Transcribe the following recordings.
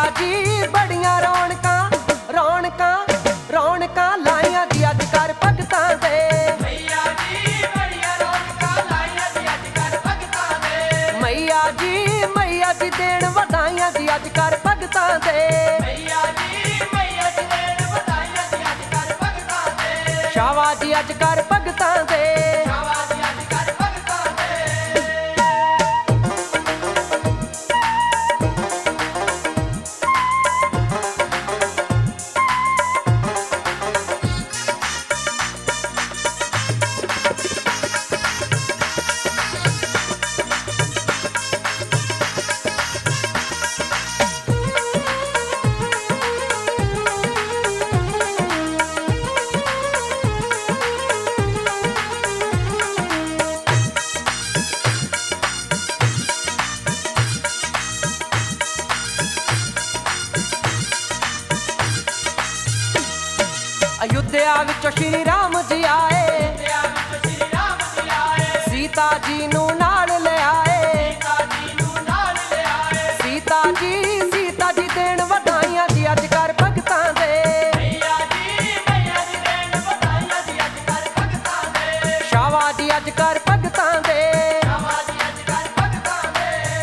जी बड़ियां रौनकां रौनकां रौनकां लाइयां जी अज कर भगतां दे। मैया जी बड़ियां रौनकां लाइयां जी अज कर भगतां दे। मैया जी देण वधाइयां जी अज कर भगतां दे। मैया जी देण वधाइयां जी अज कर भगतां दे। शावा जी अज कर भगतां दे। शावा जी अज कर भगतां दे। अयोध्या विचों श्री राम जी आए। अयोध्या विच श्री राम जी आए। सीता जी नू नाल ले आए। सीता जी नू नाल ले आए। सीता जी देण वधाइयां जी अज कर भगतां दे। मैया जी देण वधाइयां जी अज कर भगतां दे। शावा जी अज कर भगतां दे। शावा जी अज कर भगतां दे।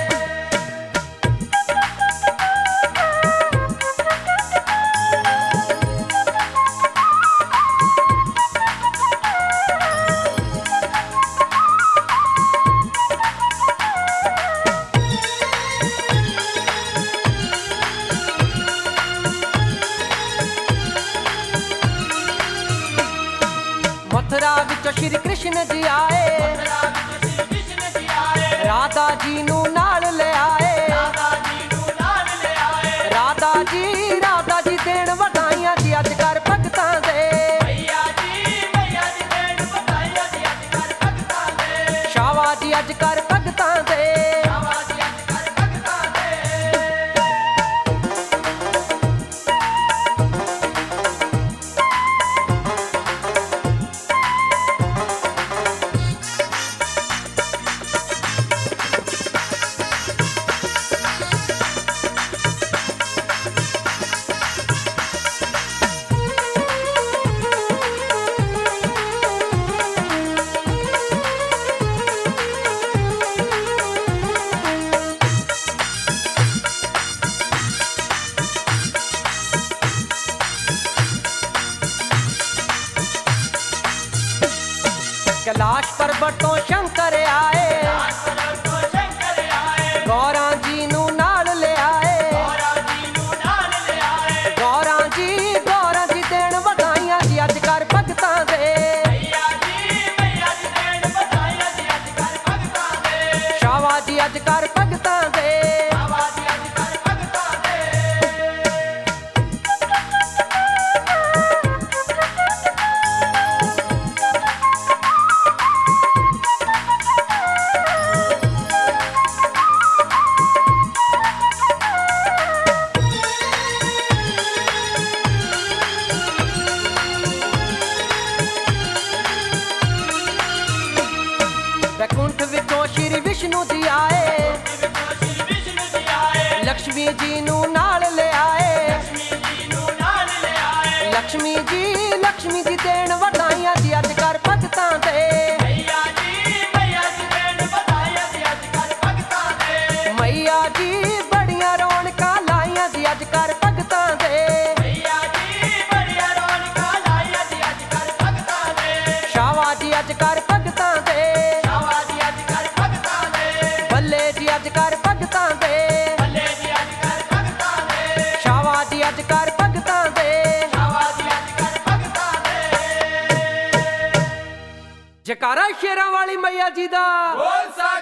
मथुरा विचों श्री कृष्ण जी आए। मथुरा विच श्री कृष्ण जी आए। राधा जी नू नाल ले आए। राधा जी नू नाल ले आए। राधा जी देण वधाइयां जी अज कर भगतां दे। मैया जी देण वधाइयां जी अज कर भगतां दे। शावा जी अज कर भगतां दे। शावा जी अज कर भगतां दे। कैलाश पर्वतों शंकर आए। तो शंकर आए। गौरा जी नू नाल ले आए। गौरा जी नू नाल ले आए। गौरा जी देण वधाइयां जी अज कर भगतां दे। मैया जी देण वधाइयां जी अज कर भगतां दे। शावा जी अज कर भगतां दे। शावा जी अज कर भगतां दे। वैकुंठ विचों श्री विष्णु जी आए। श्री विष्णु जी आए। लक्ष्मी जी नू नाल ले आए। लक्ष्मी जी नू नाल ले आए। लक्ष्मी जी देण वधाइयां जी अज कर भगतां दे। मैया जी देण वधाइयां जी अज कर भगतां दे। मैया जी बड़ियां रौनकां लाइयां जी अज कर भगतां दे। मैया जी बड़ियां रौनकां लाइयां जी अज कर भगतां दे। शावा जी अज कर भगतां दे। शावा जी अज कर भगतां दे। बल्ले जी अज कर भगतां दे। भले जी अज कर भगतां दे। शावा जी अज कर भगतां दे। शावा जी अज कर भगतां दे। जकारा शेरां वाली मैया जी दा। बोल सा